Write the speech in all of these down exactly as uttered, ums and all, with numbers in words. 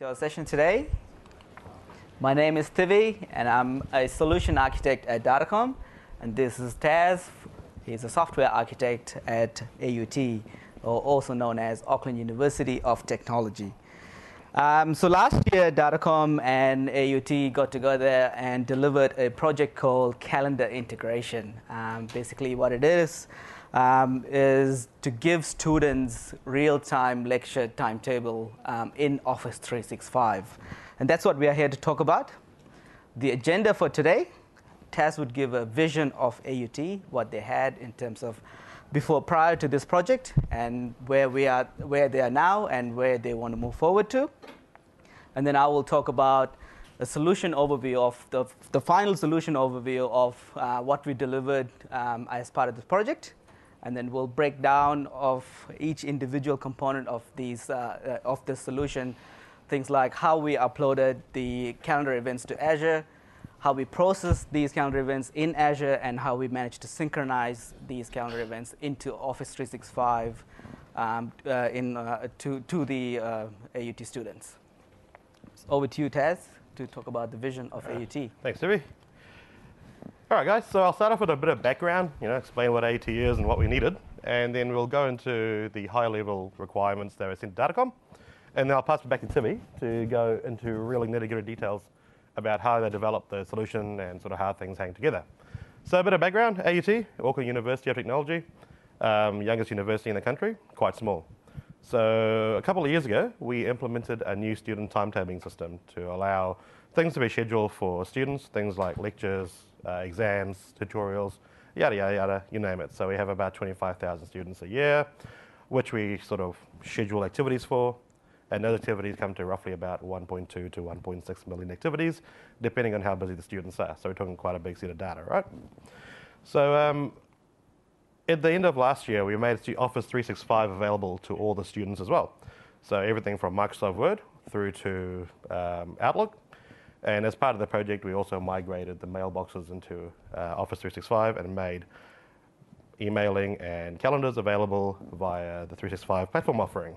To our session today. My name is Thivi, and I'm a solution architect at Datacom. And this is Taz. He's a software architect at A U T, or also known as Auckland University of Technology. Um, so last year, Datacom and A U T got together and delivered a project called Calendar Integration. Um, basically, what it is um, is to give students real-time lecture timetable um, in Office three sixty-five. And that's what we are here to talk about. The agenda for today, Taz would give a vision of A U T, what they had in terms of before, prior to this project, and where we are, where they are now, and where they want to move forward to. And then I will talk about a solution overview of the, the final solution overview of uh, what we delivered um, as part of this project. And then we'll break down of each individual component of these uh, uh, of this solution, things like how we uploaded the calendar events to Azure, how we process these calendar events in Azure, and how we managed to synchronize these calendar events into Office three sixty-five um, uh, in, uh, to, to the uh, A U T students. Over to you, Taz, to talk about the vision of A U T. Thanks, Stevie. All right, guys, so I'll start off with a bit of background, you know, explain what A U T is and what we needed, and then we'll go into the high-level requirements that were sent to Datacom, and then I'll pass it back to Timmy to go into really nitty-gritty details about how they developed the solution and sort of how things hang together. So a bit of background, A U T, Auckland University of Technology, um, youngest university in the country, quite small. So a couple of years ago, we implemented a new student timetabling system to allow things to be scheduled for students, things like lectures, uh, exams, tutorials, yada, yada, yada, you name it. So we have about twenty-five thousand students a year, which we sort of schedule activities for. And those activities come to roughly about one point two to one point six million activities, depending on how busy the students are. So we're talking quite a big set of data, right? So um, at the end of last year, we made Office three sixty-five available to all the students as well. So everything from Microsoft Word through to um, Outlook. And as part of the project, we also migrated the mailboxes into uh, Office three sixty-five and made emailing and calendars available via the three sixty-five platform offering.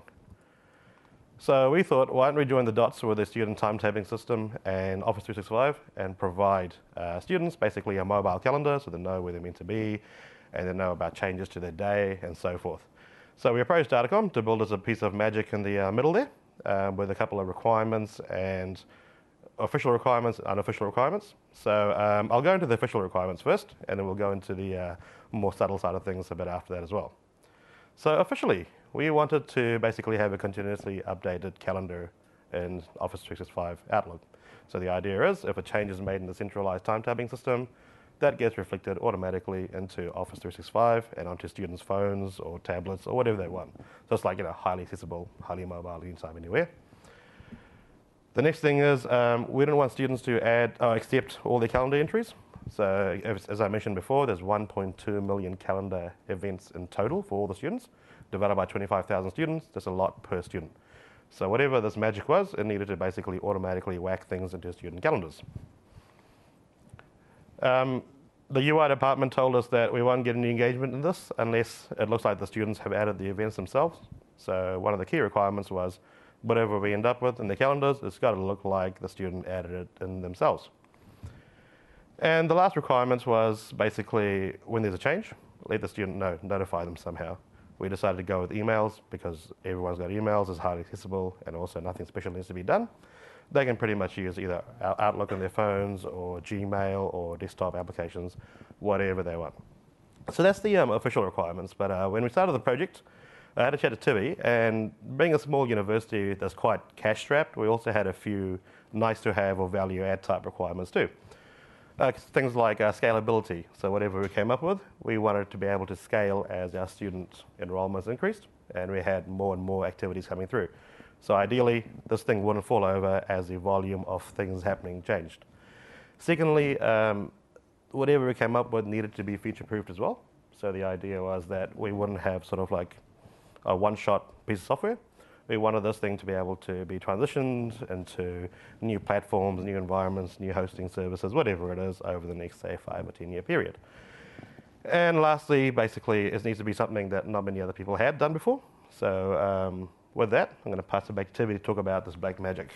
So we thought, why don't we join the dots with the student timetabling system and Office three sixty-five and provide uh, students basically a mobile calendar so they know where they're meant to be and they know about changes to their day and so forth. So we approached Datacom to build us a piece of magic in the uh, middle there um, with a couple of requirements and official requirements and unofficial requirements. So um, I'll go into the official requirements first and then we'll go into the uh, more subtle side of things a bit after that as well. So officially, we wanted to basically have a continuously updated calendar in Office three sixty-five Outlook. So the idea is, if a change is made in the centralized timetabling system, that gets reflected automatically into Office three sixty-five and onto students' phones or tablets or whatever they want. So it's like, you know, highly accessible, highly mobile, anytime, anywhere. The next thing is, um, we don't want students to add or accept all their calendar entries. So as, as I mentioned before, there's one point two million calendar events in total for all the students, divided by twenty-five thousand students. That's a lot per student. So whatever this magic was, it needed to basically automatically whack things into student calendars. Um, the U I department told us that we won't get any engagement in this unless it looks like the students have added the events themselves. So one of the key requirements was, whatever we end up with in the calendars, it's got to look like the student added it in themselves. And the last requirement was basically, when there's a change, let the student know, notify them somehow. We decided to go with emails because everyone's got emails, it's highly accessible, and also nothing special needs to be done. They can pretty much use either Outlook on their phones or Gmail or desktop applications, whatever they want. So that's the um, official requirements. But uh, when we started the project, I had a chat to Tibi, and being a small university that's quite cash-strapped, we also had a few nice-to-have or value-add type requirements too. Uh, things like uh, scalability. So whatever we came up with, we wanted to be able to scale as our student enrollments increased, and we had more and more activities coming through. So ideally, this thing wouldn't fall over as the volume of things happening changed. Secondly, um, whatever we came up with needed to be future-proofed as well. So the idea was that we wouldn't have sort of like a one-shot piece of software. We wanted this thing to be able to be transitioned into new platforms, new environments, new hosting services, whatever it is, over the next, say, five or ten year period. And lastly, basically, it needs to be something that not many other people had done before. So um, with that, I'm going to pass it back to Tivi to talk about this black magic.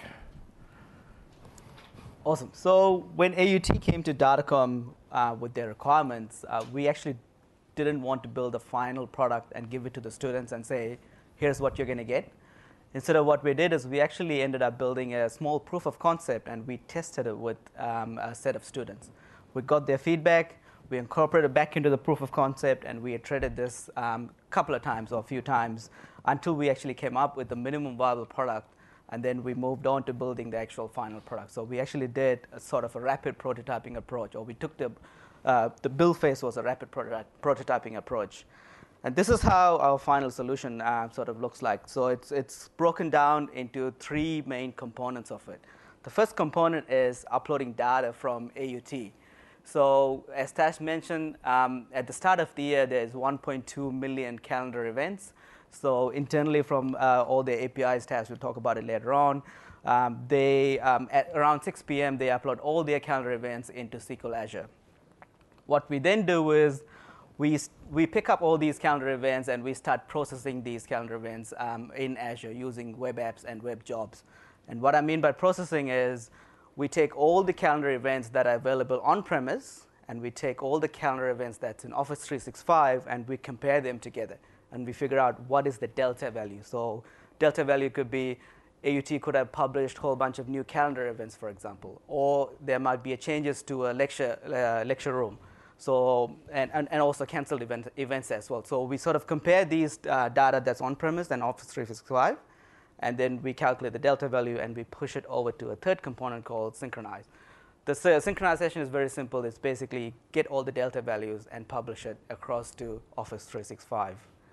Awesome. So when A U T came to Datacom uh, with their requirements, uh, we actually didn't want to build a final product and give it to the students and say, here's what you're going to get. Instead of what we did is we actually ended up building a small proof of concept, and we tested it with um, a set of students. We got their feedback, we incorporated back into the proof of concept, and we iterated this a um, couple of times or a few times until we actually came up with the minimum viable product, and then we moved on to building the actual final product. So we actually did a sort of a rapid prototyping approach, or we took the, uh, the build phase was a rapid prototy- prototyping approach. And this is how our final solution uh, sort of looks like. So it's, it's broken down into three main components of it. The first component is uploading data from A U T. So as Tash mentioned, um, at the start of the year, there's one point two million calendar events. So internally from uh, all the A P Is, Tash will talk about it later on. Um, they, um, at around six p m, they upload all their calendar events into S Q L Azure. What we then do is We, we pick up all these calendar events and we start processing these calendar events um, in Azure using web apps and web jobs. And what I mean by processing is we take all the calendar events that are available on-premise, and we take all the calendar events that's in Office three sixty-five, and we compare them together. And we figure out what is the delta value. So delta value could be A U T could have published a whole bunch of new calendar events, for example, or there might be a changes to a lecture, uh, lecture room. So, and, and, and also canceled event, events as well. So we sort of compare these uh, data that's on-premise and Office three sixty-five, and then we calculate the delta value and we push it over to a third component called synchronize. The uh, synchronization is very simple. It's basically get all the delta values and publish it across to Office three sixty-five.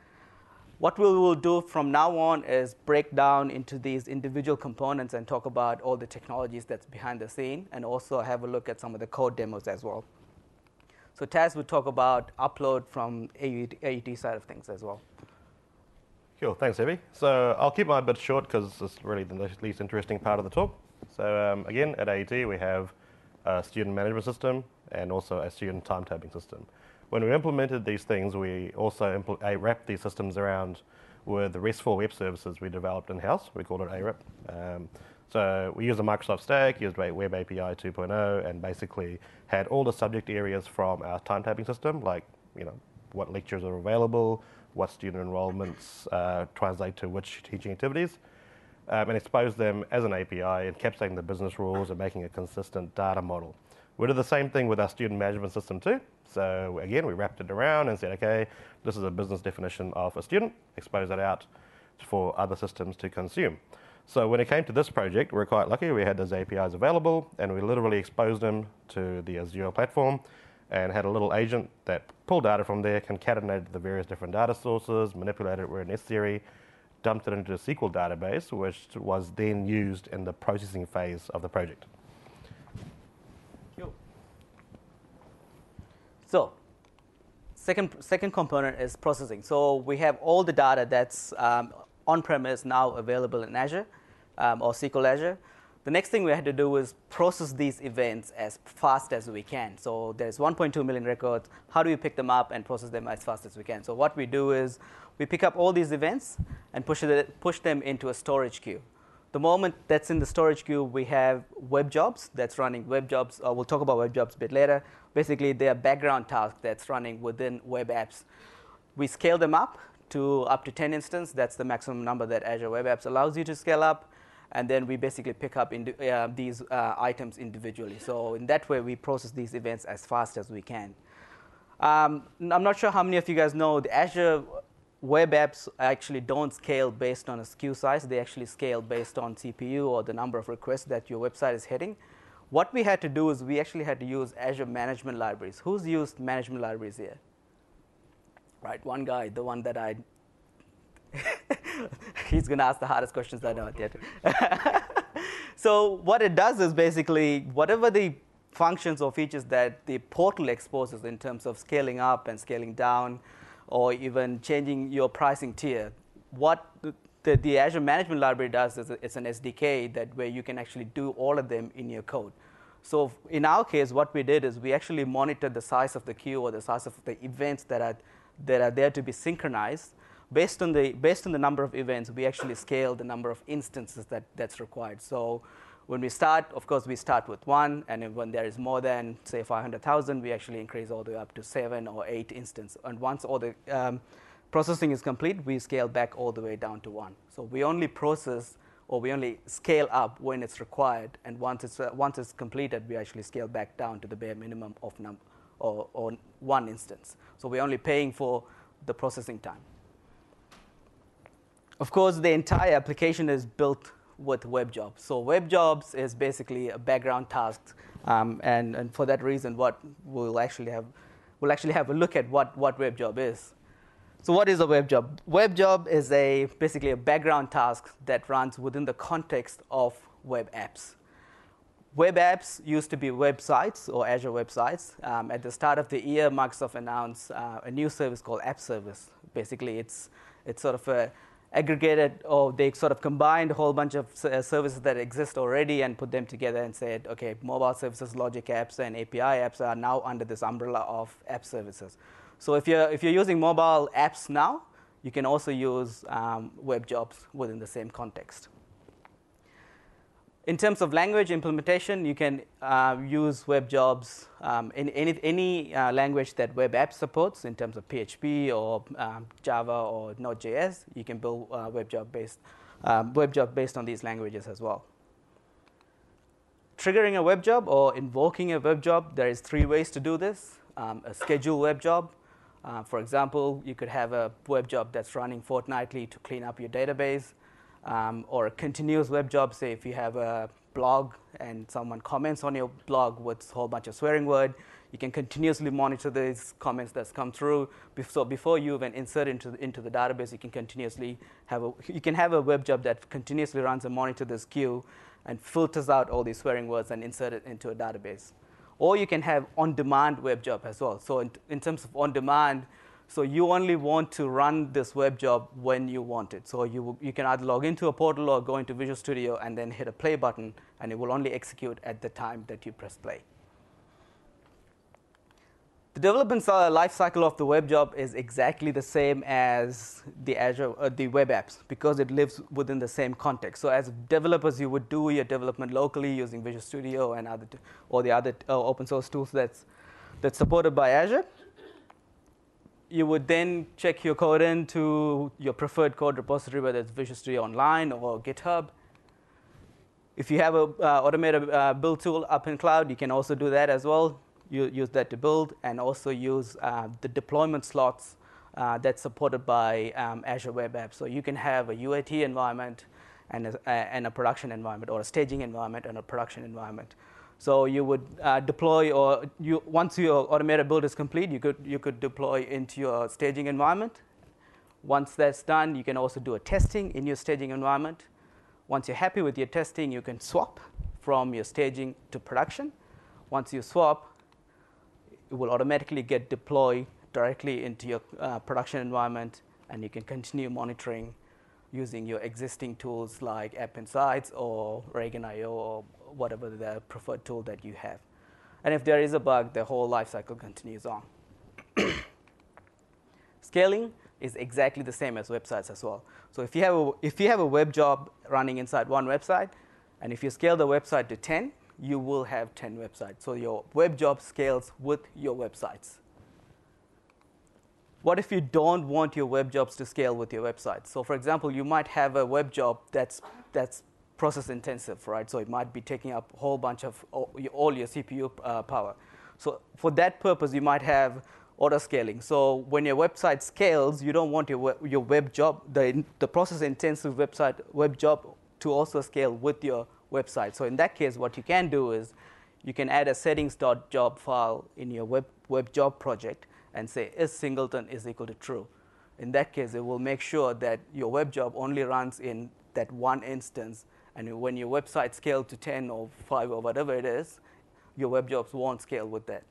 What we will do from now on is break down into these individual components and talk about all the technologies that's behind the scene, and also have a look at some of the code demos as well. So Taz would talk about upload from A U T side of things as well. Cool, thanks, Evie. So I'll keep my bit short because it's really the least interesting part of the talk. So um, again, at A U T we have a student management system and also a student timetabling system. When we implemented these things, we also impl- uh, wrapped these systems around with the RESTful web services we developed in-house. We called it A R I P. Um, So we used a Microsoft Stack, used Web A P I two point oh, and basically had all the subject areas from our timetabling system, like you know what lectures are available, what student enrollments uh, translate to which teaching activities, um, and exposed them as an A P I, encapsulating the business rules and making a consistent data model. We did the same thing with our student management system too. So again, we wrapped it around and said, okay, this is a business definition of a student, expose that out for other systems to consume. So when it came to this project, we were quite lucky. We had those A P Is available, and we literally exposed them to the Azure platform and had a little agent that pulled data from there, concatenated the various different data sources, manipulated it where necessary, dumped it into a S Q L database, which was then used in the processing phase of the project. Cool. So second, second component is processing. So we have all the data that's um, on-premise now available in Azure um, or S Q L Azure. The next thing we had to do was process these events as fast as we can. So there's one point two million records. How do we pick them up and process them as fast as we can? So what we do is we pick up all these events and push, it, push them into a storage queue. The moment that's in the storage queue, we have web jobs that's running. Web jobs, uh, we'll talk about web jobs a bit later. Basically, they are background tasks that's running within web apps. We scale them up to up to ten instances. That's the maximum number that Azure Web Apps allows you to scale up. And then we basically pick up indi- uh, these uh, items individually. So in that way, we process these events as fast as we can. Um, I'm not sure how many of you guys know the Azure Web Apps actually don't scale based on a S K U size. They actually scale based on C P U or the number of requests that your website is hitting. What we had to do is we actually had to use Azure Management Libraries. Who's used Management Libraries here? Right, one guy, the one that I... He's going to ask the hardest questions I know yet. So what it does is basically whatever the functions or features that the portal exposes in terms of scaling up and scaling down, or even changing your pricing tier, what the, the Azure Management Library does is it's an S D K that where you can actually do all of them in your code. So in our case, what we did is we actually monitored the size of the queue or the size of the events that are that are there to be synchronized based on the based on the number of events, we actually scale the number of instances that that's required. So when we start, of course, we start with one, and when there is more than, say, five hundred thousand, we actually increase all the way up to seven or eight instances. And once all the um, processing is complete, we scale back all the way down to one. So we only process, or we only scale up when it's required, and once it's uh, once it's completed, we actually scale back down to the bare minimum of num or, or one instance. So we're only paying for the processing time. Of course, the entire application is built with WebJobs. So WebJobs is basically a background task, um, and, and for that reason, what we'll actually have we'll actually have a look at what what WebJob is. So what is a WebJob? WebJob is a basically a background task that runs within the context of web apps. Web apps used to be websites or Azure websites. Um, at the start of the year, Microsoft announced uh, a new service called App Service. Basically, it's it's sort of a aggregated, or they sort of combined a whole bunch of uh, services that exist already and put them together and said, okay, mobile services, logic apps, and A P I apps are now under this umbrella of App Services. So if you're if you're using mobile apps now, you can also use um, WebJobs within the same context. In terms of language implementation, you can uh, use WebJobs um, in any, any uh, language that web app supports. In terms of P H P or um, Java or Node.js, you can build uh, WebJob based um, WebJob based on these languages as well. Triggering a WebJob or invoking a WebJob, there is three ways to do this. Um, a scheduled WebJob. Uh, for example, you could have a WebJob that's running fortnightly to clean up your database. Um, or a continuous web job, say if you have a blog and someone comments on your blog with a whole bunch of swearing word, you can continuously monitor these comments that's come through. So before you even insert into the, into the database, you can continuously have a you can have a web job that continuously runs and monitors this queue and filters out all these swearing words and insert it into a database. Or you can have on-demand web job as well. So in, in terms of on-demand, so you only want to run this web job when you want it. So you, you can either log into a portal or go into Visual Studio and then hit a play button, and it will only execute at the time that you press play. The development life cycle of the web job is exactly the same as the Azure, uh, the web apps, because it lives within the same context. So as developers, you would do your development locally using Visual Studio and other t or the other uh, open source tools that's that's supported by Azure. You would then check your code into your preferred code repository, whether it's Visual Studio Online or GitHub. If you have an uh, automated uh, build tool up in cloud, you can also do that as well. You use that to build, and also use uh, the deployment slots uh, that's supported by um, Azure Web Apps. So you can have a U A T environment and a, and a production environment, or a staging environment and a production environment. So you would uh, deploy, or you, once your automated build is complete, you could you could deploy into your staging environment. Once that's done, you can also do a testing in your staging environment. Once you're happy with your testing, you can swap from your staging to production. Once you swap, it will automatically get deployed directly into your uh, production environment, and you can continue monitoring using your existing tools like App Insights or Raygun dot I O or whatever the preferred tool that you have. And if there is a bug, the whole lifecycle continues on. Scaling is exactly the same as websites as well. So if you have a, if you have a web job running inside one website, and if you scale the website to ten, you will have ten websites. So your web job scales with your websites. What if you don't want your web jobs to scale with your website? So for example, you might have a web job that's, that's process intensive, right? So it might be taking up a whole bunch of all, all your C P U uh, power. So for that purpose, you might have auto scaling. So when your website scales, you don't want your web, your web job, the, the process intensive website web job to also scale with your website. So in that case, what you can do is you can add a settings.job file in your web, web job project and say is singleton is equal to true. In that case, it will make sure that your web job only runs in that one instance, and when your website scales to ten or five or whatever it is, your web jobs won't scale with that.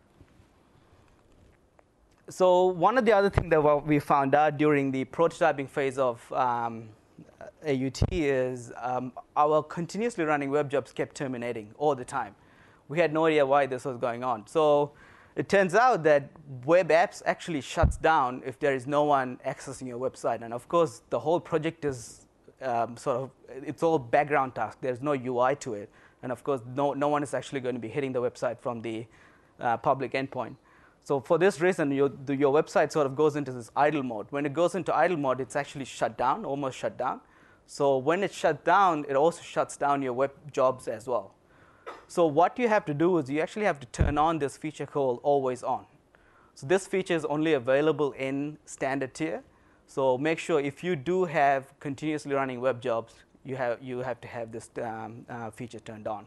So one of the other things that we found out during the prototyping phase of um, A U T is um, our continuously running web jobs kept terminating all the time. We had no idea why this was going on. So it turns out that web apps actually shuts down if there is no one accessing your website. And of course, the whole project is um, sort of, it's all background task. There's no U I to it. And of course, no, no one is actually going to be hitting the website from the uh, public endpoint. So for this reason, your, the, your website sort of goes into this idle mode. When it goes into idle mode, it's actually shut down, almost shut down. So when it's shut down, it also shuts down your web jobs as well. So what you have to do is you actually have to turn on this feature called always on. So this feature is only available in standard tier. So make sure if you do have continuously running web jobs, you have, you have to have this um, uh, feature turned on.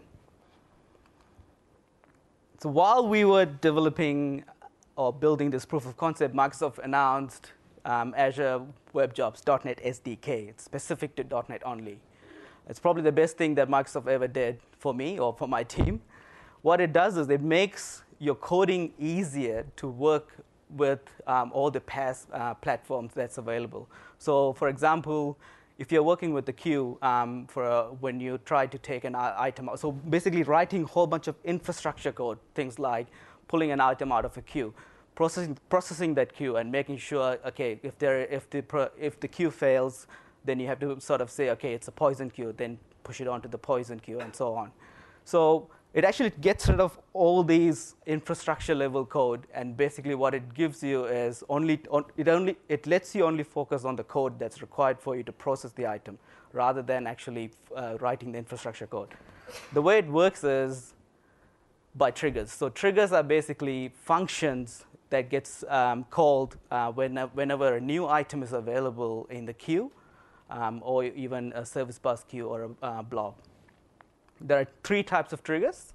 So while we were developing or building this proof of concept, Microsoft announced um, Azure Web Jobs dot net S D K. It's specific to dot net only. It's probably the best thing that Microsoft ever did for me or for my team. What it does is it makes your coding easier to work with um, all the past uh, platforms that's available. So for example, if you're working with the queue um, for a, when you try to take an item out, so basically writing a whole bunch of infrastructure code, things like pulling an item out of a queue, processing, processing that queue and making sure, okay, if, there, if, the, if the queue fails, then you have to sort of say, okay, it's a poison queue, then push it onto the poison queue and so on. So it actually gets rid of all these infrastructure level code, and basically what it gives you is only, it only, it lets you only focus on the code that's required for you to process the item, rather than actually uh, writing the infrastructure code. The way it works is by triggers. So triggers are basically functions that gets um, called uh, whenever, whenever a new item is available in the queue, um, or even a service bus queue or a uh, blob. There are three types of triggers.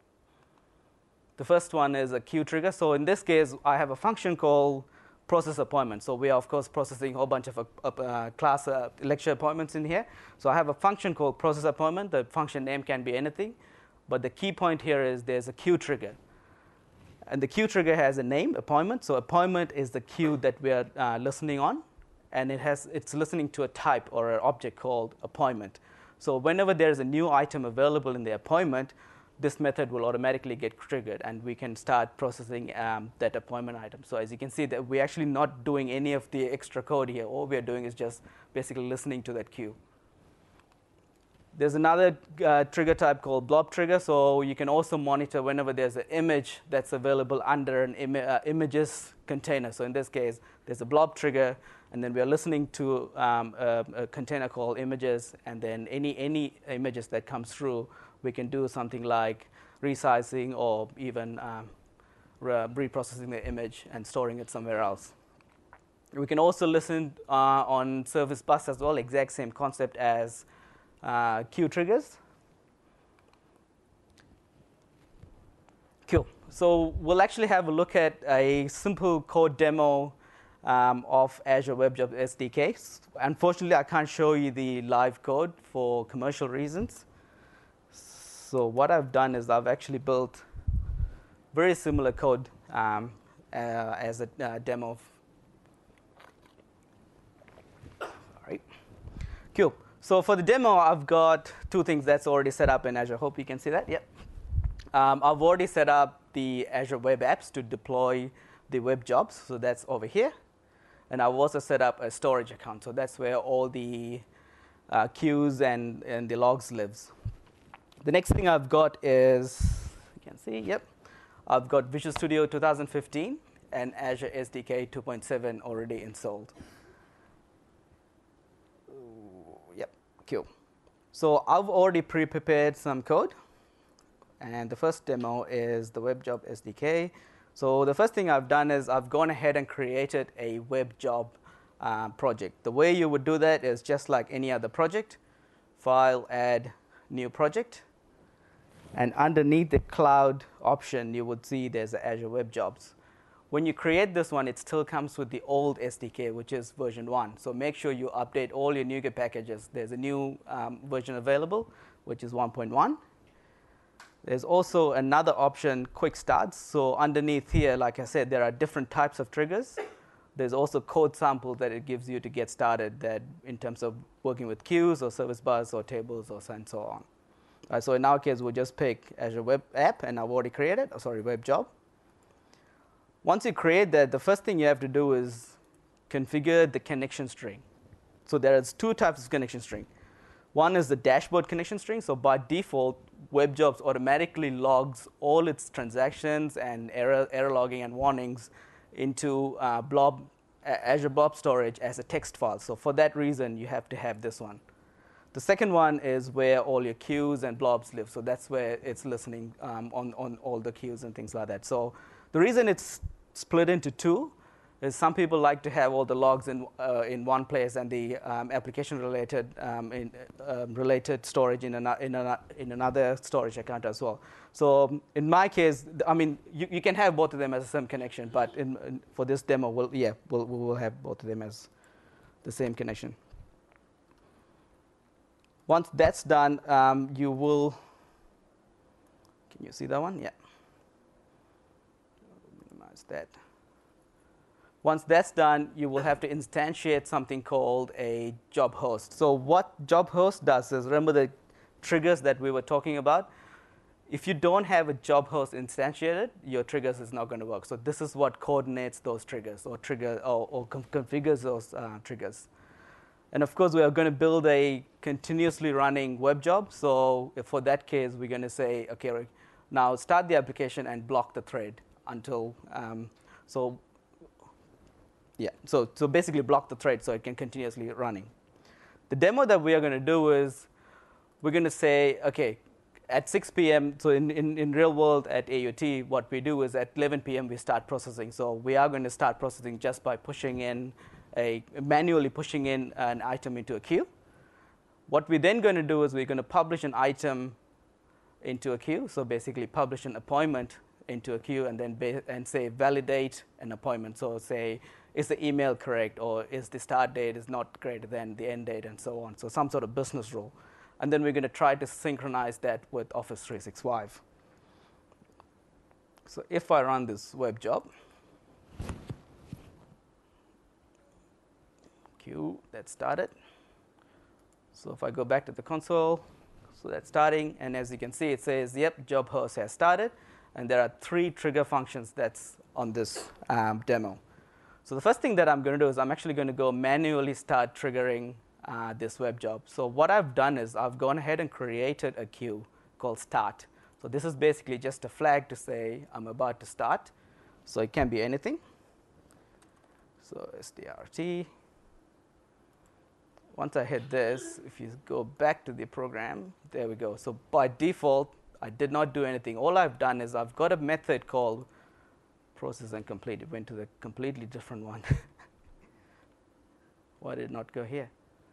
The first one is a queue trigger. So in this case, I have a function called process appointment. So we are, of course, processing a whole bunch of uh, class uh, lecture appointments in here. So I have a function called process appointment. The function name can be anything. But the key point here is there's a queue trigger. And the queue trigger has a name, appointment. So appointment is the queue that we are uh, listening on. And it has, it's listening to a type or an object called appointment. So whenever there's a new item available in the appointment, this method will automatically get triggered, and we can start processing um, that appointment item. So as you can see, that we're actually not doing any of the extra code here. All we're doing is just basically listening to that queue. There's another uh, trigger type called blob trigger. So you can also monitor whenever there's an image that's available under an Im uh, images container. So in this case, there's a blob trigger, and then we're listening to um, a, a container called images, and then any, any images that comes through, we can do something like resizing or even um, re reprocessing the image and storing it somewhere else. We can also listen uh, on service bus as well, exact same concept as uh, queue triggers. Cool. So we'll actually have a look at a simple code demo Um, of Azure Web Jobs S D K. Unfortunately, I can't show you the live code for commercial reasons. So what I've done is I've actually built very similar code um, uh, as a uh, demo. All right. Cool. So for the demo, I've got two things that's already set up in Azure. Hope you can see that. Yep. Um, I've already set up the Azure Web Apps to deploy the web jobs. So that's over here. And I've also set up a storage account. So that's where all the uh, queues and, and the logs lives. The next thing I've got is, you can see, yep. I've got Visual Studio two thousand fifteen and Azure S D K two point seven already installed. Yep, cool. So I've already pre-prepared some code. And the first demo is the Web Job S D K. So the first thing I've done is I've gone ahead and created a web job uh, project. The way you would do that is just like any other project. File, add, new project. And underneath the cloud option, you would see there's Azure Web Jobs. When you create this one, it still comes with the old S D K, which is version one. So make sure you update all your NuGet packages. There's a new um, version available, which is one point one. There's also another option, quick starts. So underneath here, like I said, there are different types of triggers. There's also code samples that it gives you to get started that in terms of working with queues or service bus or tables or so and so on. Uh, so in our case, we'll just pick Azure Web App, and I've already created, oh, sorry, Web Job. Once you create that, the first thing you have to do is configure the connection string. So there is two types of connection string. One is the dashboard connection string. So by default, WebJobs automatically logs all its transactions and error, error logging and warnings into uh, Blob, uh, Azure Blob Storage as a text file. So for that reason, you have to have this one. The second one is where all your queues and blobs live. So that's where it's listening um, on, on all the queues and things like that. So the reason it's split into two is some people like to have all the logs in uh, in one place and the um, application related um, in, uh, related storage in, an, in, an, in another storage account as well. So in my case, I mean, you, you can have both of them as the same connection, but in, in, for this demo, we'll, yeah, we'll, we will have both of them as the same connection. Once that's done, um, you will, can you see that one? Yeah. Minimize that. Once that's done, you will have to instantiate something called a job host. So what job host does is, remember the triggers that we were talking about? If you don't have a job host instantiated, your triggers is not going to work. So this is what coordinates those triggers or trigger or, or com configures those uh, triggers. And of course, we are going to build a continuously running web job. So for that case, we're going to say, okay, now start the application and block the thread until um, so. Yeah, so, so basically block the thread so it can continuously running. The demo that we are going to do is we're going to say, okay, at six p m, so in, in, in real world at A U T, what we do is at eleven p m we start processing. So we are going to start processing just by pushing in, a manually pushing in an item into a queue. What we're then going to do is we're going to publish an item into a queue. So basically publish an appointment into a queue and then and say validate an appointment. So say, is the email correct, or is the start date is not greater than the end date, and so on. So some sort of business rule. And then we're going to try to synchronize that with Office three sixty-five. So if I run this web job, queue, that started. So if I go back to the console, so that's starting. And as you can see, it says, yep, job host has started. And there are three trigger functions that's on this um, demo. So the first thing that I'm going to do is I'm actually going to go manually start triggering uh, this web job. So what I've done is I've gone ahead and created a queue called start. So this is basically just a flag to say I'm about to start. So it can be anything. So S D R T. Once I hit this, if you go back to the program, there we go. So by default, I did not do anything. All I've done is I've got a method called process and complete. It went to the completely different one. Why did it not go here?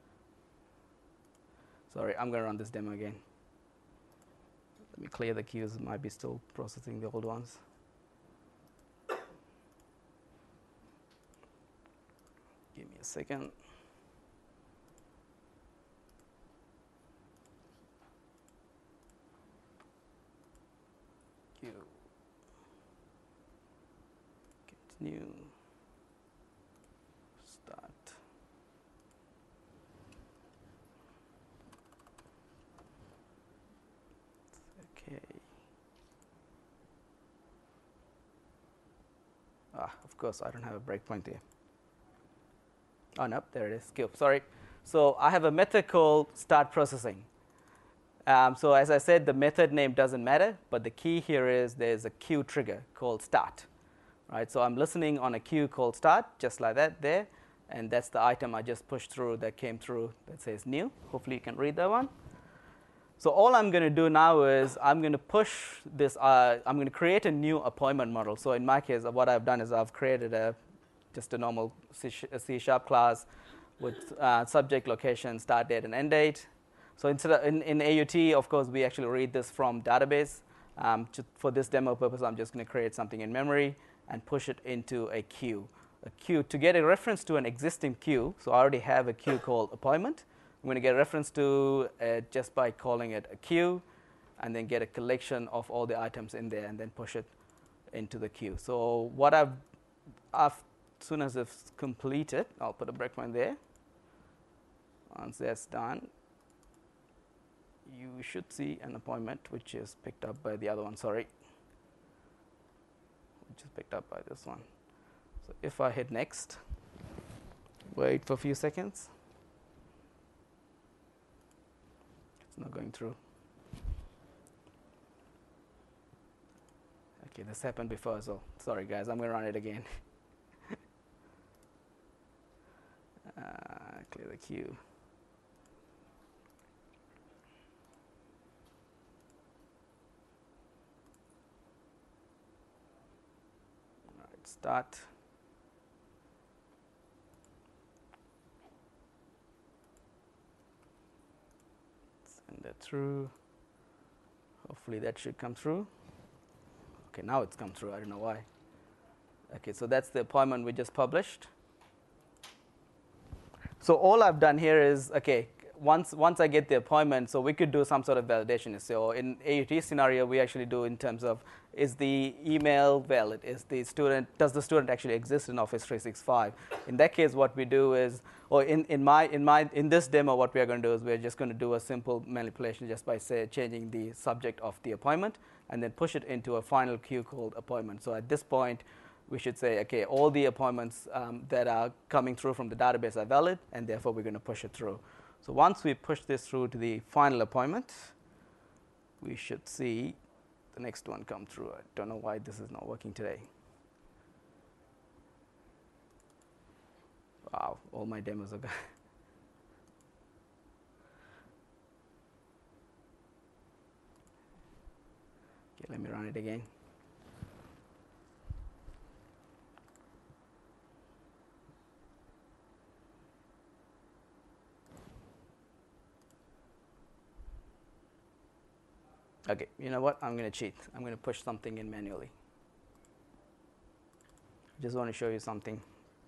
Sorry, I'm going to run this demo again. Let me clear the queues. It might be still processing the old ones. Give me a second. Queue. Continue. Start. Okay. Ah, of course, I don't have a breakpoint there. Oh, no, there it is. Queue. Sorry. So I have a method called start processing. Um, so as I said, the method name doesn't matter, but the key here is there's a queue trigger called start. Right? So I'm listening on a queue called start, just like that there, and that's the item I just pushed through that came through that says new. Hopefully you can read that one. So all I'm going to do now is I'm going to push this, uh, I'm going to create a new appointment model. So in my case, what I've done is I've created a just a normal C sharp class with uh, subject, location, start date, and end date. So instead of in, in A U T, of course, we actually read this from database. Um, to, for this demo purpose, I'm just going to create something in memory and push it into a queue. A queue to get a reference to an existing queue. So I already have a queue called appointment. I'm going to get a reference to it just by calling it a queue, and then get a collection of all the items in there, and then push it into the queue. So what I've, I've as soon as it's completed, I'll put a breakpoint there. Once that's done, you should see an appointment which is picked up by the other one. Sorry. which is picked up by this one. So if I hit next, wait for a few seconds. It's not going through. Okay, this happened before as well. Sorry guys, I'm going to run it again. uh, clear the queue. All right, start. Send that through. Hopefully that should come through. Okay, now it's come through. I don't know why. Okay, so that's the appointment we just published. So all I've done here is, okay, once once I get the appointment, so we could do some sort of validation. So in A U T scenario, we actually do in terms of, is the email valid? Is the student, does the student actually exist in Office three sixty-five? In that case, what we do is, or in, in my in my in this demo, what we are going to do is we're just going to do a simple manipulation just by say changing the subject of the appointment, and then push it into a final queue called appointment. So at this point, we should say, okay, all the appointments um, that are coming through from the database are valid, and therefore we're going to push it through. So once we push this through to the final appointment, we should see the next one come through. I don't know why this is not working today. Wow, all my demos are gone. Okay, let me run it again. Okay, you know what? I'm going to cheat. I'm going to push something in manually. I just want to show you something.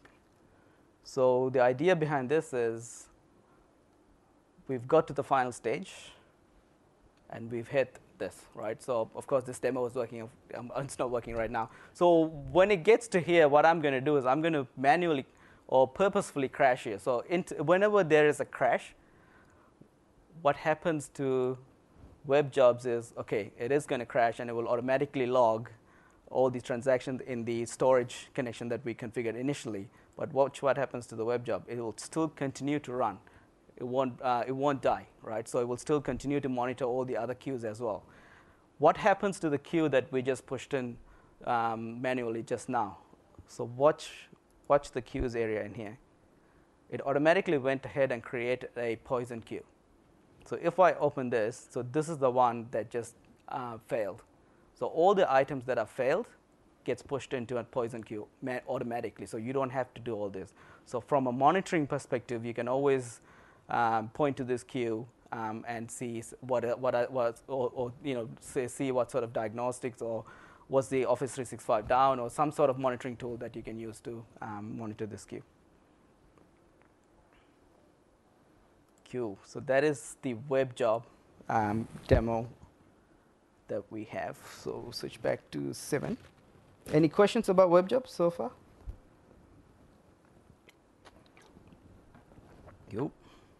So the idea behind this is we've got to the final stage, and we've hit this, right? So of course this demo is working. Um, it's not working right now. So when it gets to here, what I'm going to do is I'm going to manually or purposefully crash here. So whenever there is a crash, what happens to web jobs is, okay, it is going to crash, and it will automatically log all these transactions in the storage connection that we configured initially. But watch what happens to the web job. It will still continue to run. It won't, uh, it won't die, right? So it will still continue to monitor all the other queues as well. What happens to the queue that we just pushed in um, manually just now? So watch, watch the queues area in here. It automatically went ahead and created a poison queue. So if I open this, so this is the one that just uh, failed. So all the items that are failed gets pushed into a poison queue automatically. So you don't have to do all this. So from a monitoring perspective, you can always um, point to this queue um, and see what what was, or, or you know, say, see what sort of diagnostics, or was the Office three sixty-five down, or some sort of monitoring tool that you can use to um, monitor this queue. Queue. So that is the web job um, demo that we have. So we'll switch back to seven. Any questions about web jobs so far? Yo.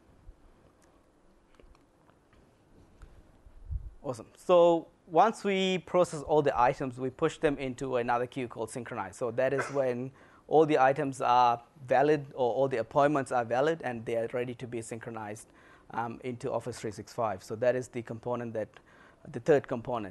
Awesome. So once we process all the items, we push them into another queue called synchronize. So that is when all the items are valid, or all the appointments are valid, and they are ready to be synchronized um, into Office three sixty-five. So that is the component that, the third component.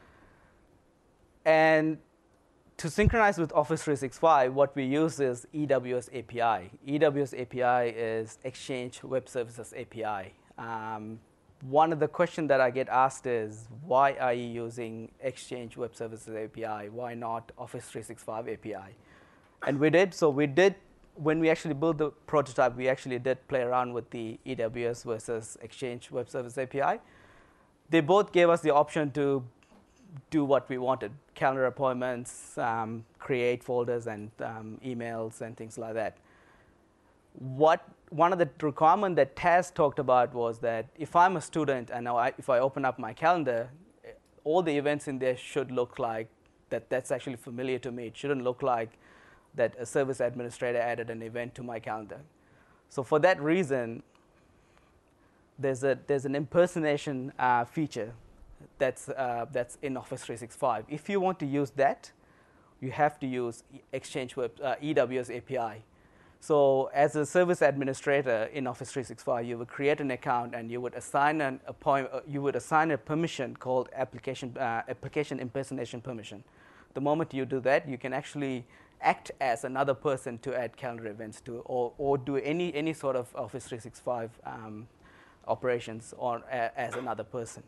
And to synchronize with Office three sixty-five, what we use is E W S A P I. E W S A P I is Exchange Web Services A P I. Um, one of the questions that I get asked is, why are you using Exchange Web Services A P I? Why not Office three sixty-five A P I? And we did. So we did, when we actually built the prototype, we actually did play around with the E W S versus Exchange Web Service A P I. They both gave us the option to do what we wanted: calendar appointments, um, create folders and um, emails and things like that. What one of the requirements that Taz talked about was that if I'm a student and I, if I open up my calendar, all the events in there should look like that. That's actually familiar to me. It shouldn't look like that a service administrator added an event to my calendar. So for that reason, there's a there's an impersonation uh, feature that's uh, that's in Office three sixty-five. If you want to use that, you have to use Exchange Web, uh, E W S A P I. So as a service administrator in Office three sixty-five, you would create an account and you would assign an appoint, uh, you would assign a permission called application uh, application impersonation permission. The moment you do that, you can actually act as another person to add calendar events to, or, or do any any sort of Office three sixty-five um, operations on uh, as another person.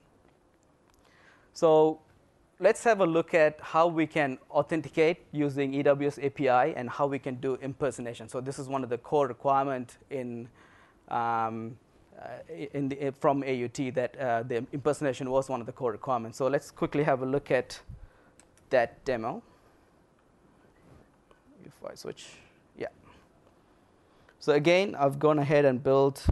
So let's have a look at how we can authenticate using E W S A P I and how we can do impersonation. So this is one of the core requirements in, um, uh, in the, from A U T, that uh, the impersonation was one of the core requirements. So let's quickly have a look at that demo. If I switch, yeah. So again, I've gone ahead and built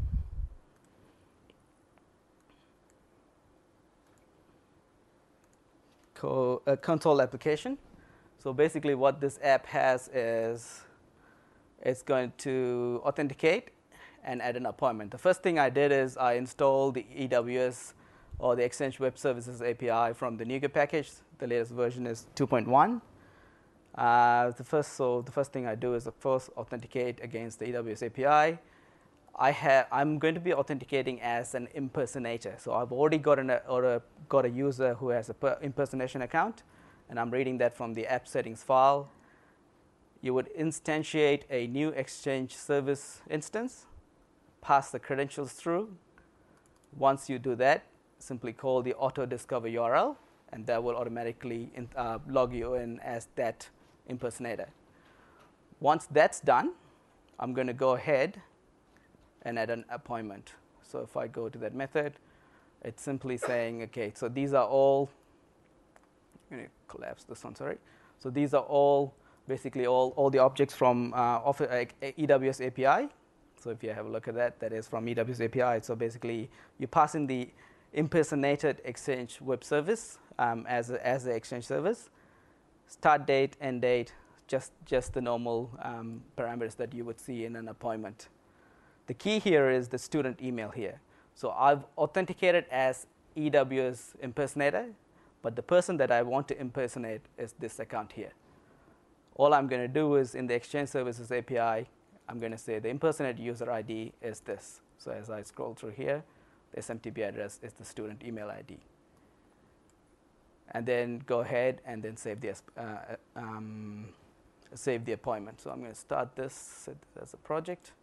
a console application. So basically what this app has is it's going to authenticate and add an appointment. The first thing I did is I installed the E W S or the Exchange Web Services A P I from the NuGet package. The latest version is two point one. Uh, the first, so the first thing I do is of course authenticate against the E W S A P I. I have, I'm going to be authenticating as an impersonator. So I've already got, an, or a, got a user who has a per impersonation account, and I'm reading that from the app settings file. You would instantiate a new Exchange service instance, pass the credentials through. Once you do that, simply call the auto discover U R L, and that will automatically in, uh, log you in as that impersonator. Once that's done, I'm going to go ahead and add an appointment. So if I go to that method, it's simply saying, okay, so these are all, I'm going to collapse this one, sorry. So these are all, basically all, all the objects from uh, uh, E W S A P I. So if you have a look at that, that is from E W S A P I. So basically, you pass in the impersonated Exchange web service um, as a, as the Exchange service, start date, end date, just, just the normal um, parameters that you would see in an appointment. The key here is the student email here. So I've authenticated as E W S impersonator, but the person that I want to impersonate is this account here. All I'm going to do is in the Exchange Services A P I, I'm going to say the impersonate user I D is this. So as I scroll through here, the S M T P address is the student email I D. And then go ahead and then save the, uh, um, save the appointment. So I'm going to start this as a project.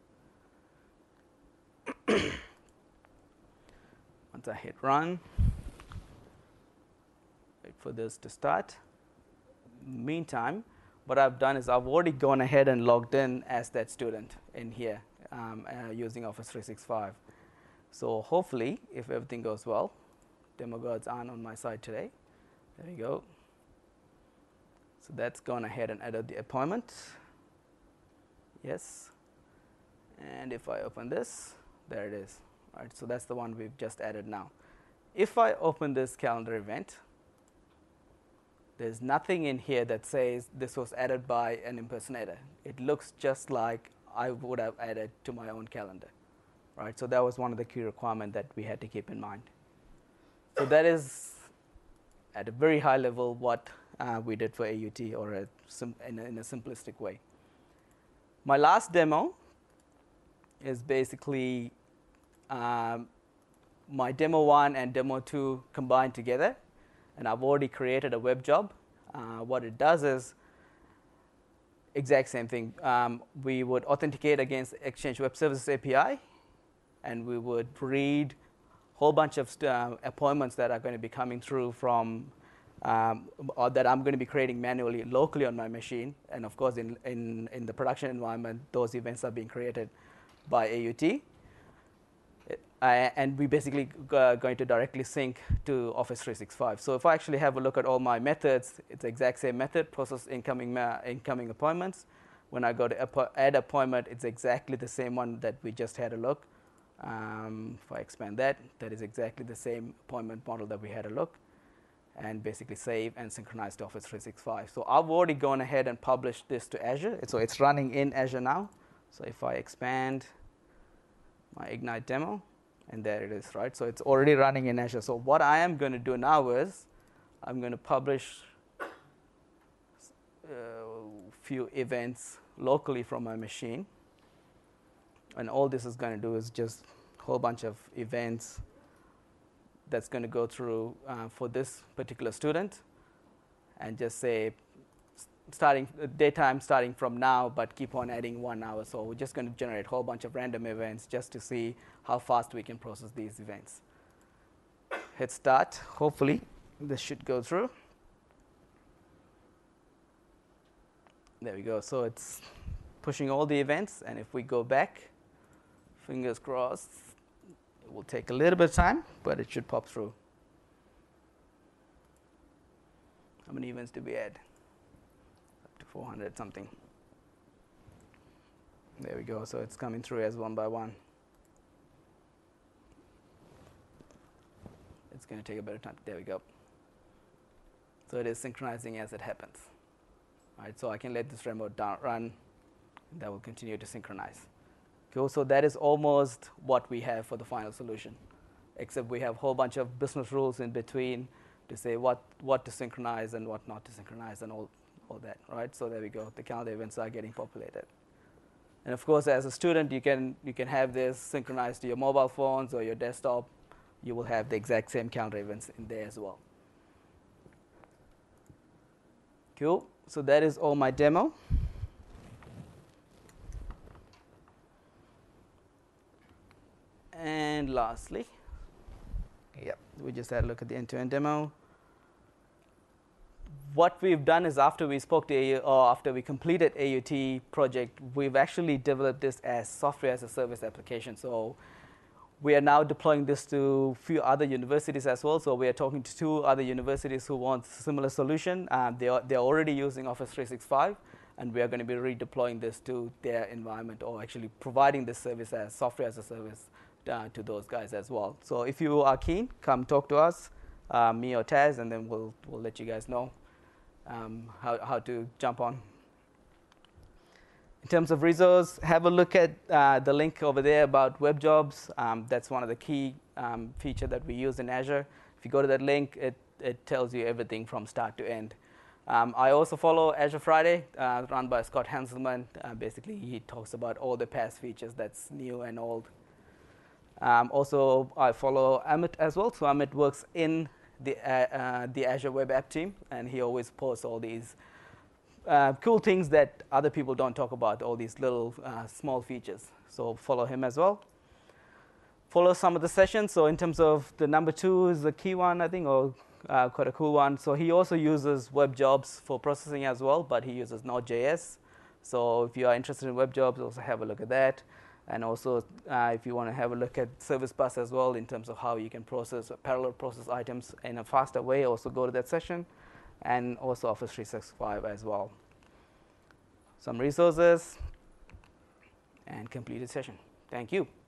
Once I hit run, wait for this to start. Meantime, what I've done is I've already gone ahead and logged in as that student in here um, uh, using Office three sixty-five. So hopefully, if everything goes well, demo gods aren't on my side today. There you go. So that's gone ahead and added the appointment. Yes. And if I open this, there it is. All right, so that's the one we've just added now. If I open this calendar event, there's nothing in here that says this was added by an impersonator. It looks just like I would have added to my own calendar. Right, so that was one of the key requirements that we had to keep in mind. So that is, at a very high level, what uh, we did for A U T, or a sim in, a, in a simplistic way. My last demo is basically um, my demo one and demo two combined together, and I've already created a web job. Uh, what it does is exact same thing. Um, we would authenticate against Exchange Web Services A P I, and we would read a whole bunch of uh, appointments that are going to be coming through from, um, or that I'm going to be creating manually locally on my machine. And of course, in, in, in the production environment, those events are being created by A U T. Uh, and we basically uh, going to directly sync to Office three sixty-five. So if I actually have a look at all my methods, it's the exact same method, process incoming, uh, incoming appointments. When I go to app add appointment, it's exactly the same one that we just had a look. Um, if I expand that, that is exactly the same appointment model that we had a look. And basically save and synchronize to Office three sixty-five. So I've already gone ahead and published this to Azure. So it's running in Azure now. So if I expand my Ignite demo, and there it is, right? So it's already running in Azure. So what I am going to do now is I'm going to publish few events locally from my machine. And all this is going to do is just a whole bunch of events that's going to go through uh, for this particular student, and just say starting daytime starting from now, but keep on adding one hour. So we're just going to generate a whole bunch of random events just to see how fast we can process these events. Hit start. Hopefully this should go through. There we go. So it's pushing all the events, and if we go back, fingers crossed, it will take a little bit of time, but it should pop through. How many events do we add? Up to four hundred something. There we go. So it's coming through as one by one. It's going to take a bit of time. There we go. So it is synchronizing as it happens. All right, so I can let this remote down run. That will continue to synchronize. Cool. So that is almost what we have for the final solution, except we have a whole bunch of business rules in between to say what, what to synchronize and what not to synchronize and all, all that, right? So there we go. The calendar events are getting populated. And of course, as a student, you can, you can have this synchronized to your mobile phones or your desktop. You will have the exact same calendar events in there as well. Cool. So that is all my demo. And lastly, yep, we just had a look at the end-to-end demo. What we've done is after we spoke to A U, or after we completed A U T project, we've actually developed this as software as a service application. So we are now deploying this to a few other universities as well. So we are talking to two other universities who want a similar solution. Um, they are, they're already using Office three sixty-five, and we are going to be redeploying this to their environment, or actually providing this service as software as a service uh, to those guys as well. So if you are keen, come talk to us, uh, me or Taz, and then we'll, we'll let you guys know um, how, how to jump on. In terms of resource, have a look at uh, the link over there about web jobs. Um, that's one of the key um, feature that we use in Azure. If you go to that link, it, it tells you everything from start to end. Um, I also follow Azure Friday, uh, run by Scott Hanselman. Uh, basically, he talks about all the past features that's new and old. Um, also, I follow Amit as well. So Amit works in the, uh, uh, the Azure Web App team, and he always posts all these Uh, cool things that other people don't talk about, all these little uh, small features. So follow him as well. Follow some of the sessions. So in terms of the number two is the key one, I think, or uh, quite a cool one. So he also uses web jobs for processing as well, but he uses Node.js. So if you are interested in web jobs, also have a look at that. And also, uh, if you want to have a look at Service Bus as well, in terms of how you can process, parallel process items in a faster way, also go to that session. And also Office three sixty-five as well. Some resources, and completed session. Thank you.